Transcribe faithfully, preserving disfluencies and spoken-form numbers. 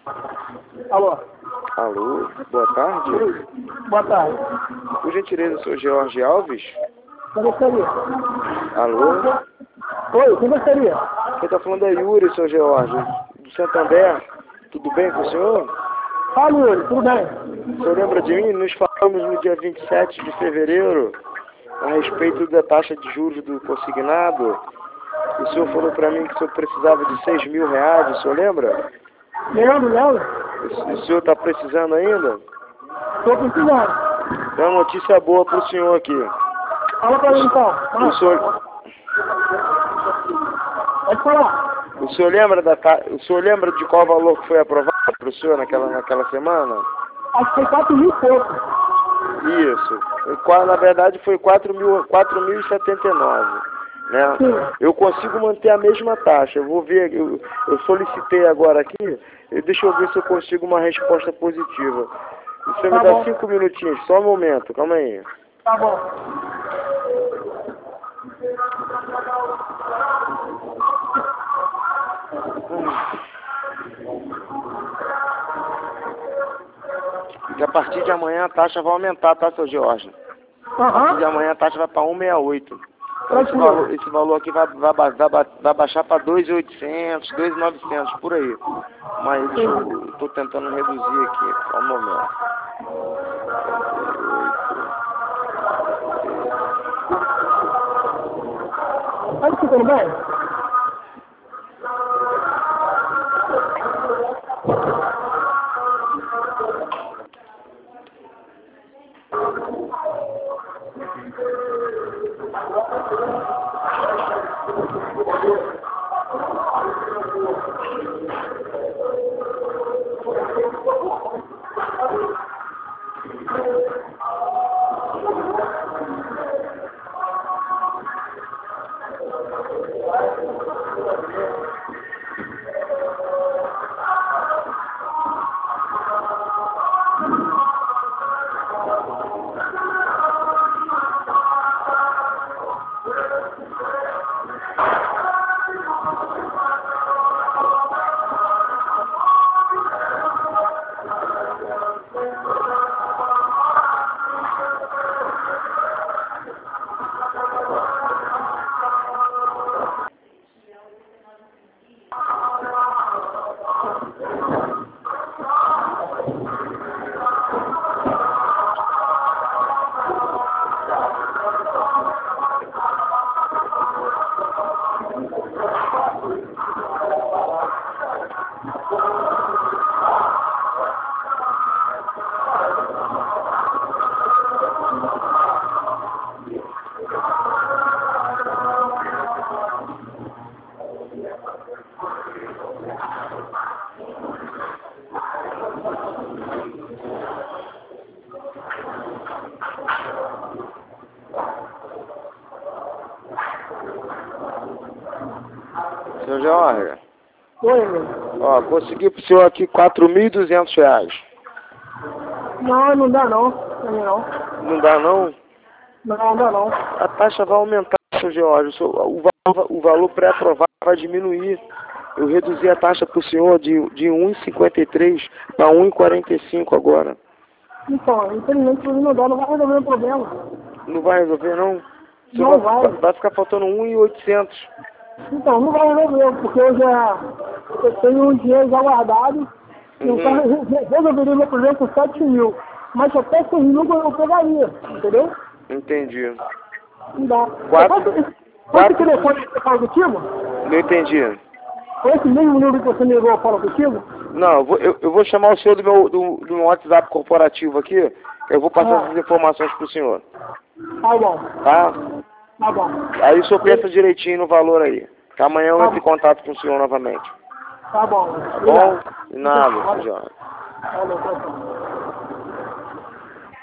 Alô? Alô, boa tarde. Boa tarde. Por gentileza, sou Jorge Alves. Quem gostaria? Alô? Oi, quem gostaria? Quem está falando é Yuri, seu Jorge, do Santander. Tudo bem com o senhor? Fala, Yuri, tudo bem? O senhor lembra de mim? Nos falamos no dia vinte e sete de fevereiro a respeito da taxa de juros do consignado. O senhor falou para mim que o senhor precisava de seis mil reais, o senhor lembra? Lembro, lembro. O senhor está precisando ainda? Estou precisando. Tem uma notícia boa para o senhor aqui. Fala pra mim então. O senhor, Pode falar. o senhor lembra da ta... o senhor lembra de qual valor que foi aprovado para o senhor naquela, naquela semana? Acho que foi quatro mil e pouco. Isso. Foi qua- Na verdade foi quatro mil, quatro mil e setenta e nove. Né? Sim. Eu consigo manter a mesma taxa. Eu vou ver, eu, eu solicitei agora aqui, e deixa eu ver se eu consigo uma resposta positiva. Você me Tá dá bom. cinco minutinhos, só um momento, calma aí. Tá bom. Que a partir de amanhã a taxa vai aumentar, tá, seu Jorge? A partir de Aham. amanhã a taxa vai para um vírgula sessenta e oito. Então, esse, Tranquilo. valor, esse valor aqui vai, vai, ba- vai, ba- vai baixar para dois mil e oitocentos, dois mil e novecentos, por aí. Mas deixa eu estou tentando reduzir aqui, só um momento. Tá escutando bem? Seu Jorge, Oi, meu. ó, consegui pro senhor aqui quatro mil e duzentos reais. Não, não dá não. Pra mim não. Não dá não? Não, não dá não. A taxa vai aumentar, seu Jorge. O, seu- o valor, o valor pré-aprovado vai diminuir. Eu reduzi a taxa para o senhor de, de um vírgula cinquenta e três para um vírgula quarenta e cinco agora. Então, infelizmente pra mim não dá, não vai resolver o problema. Não vai resolver não? O senhor Não vai, vai. vai ficar faltando um milhão e oitocentos. Então, não vai resolver, porque eu já eu tenho um dinheiro já guardado, Uhum. então eu re- resolveria meu problema com sete mil. Mas até seis mil eu pegaria, entendeu? Entendi. Não dá. Quatro- Qual esse quatro- telefone que você fala contigo? Não entendi. Foi esse mesmo número que você me ligou fala contigo? Não, eu vou, eu, eu vou chamar o senhor do meu, do, do meu WhatsApp corporativo aqui. Eu vou passar Ah. essas informações para o senhor. Tá bom, Tá? tá bom. Aí o senhor pensa direitinho no valor aí. Que amanhã eu Tá entro em bom. contato com o senhor novamente. Tá bom. Tá bom? De nada, Obrigado. seu Jorge. Valeu, tchau, tchau.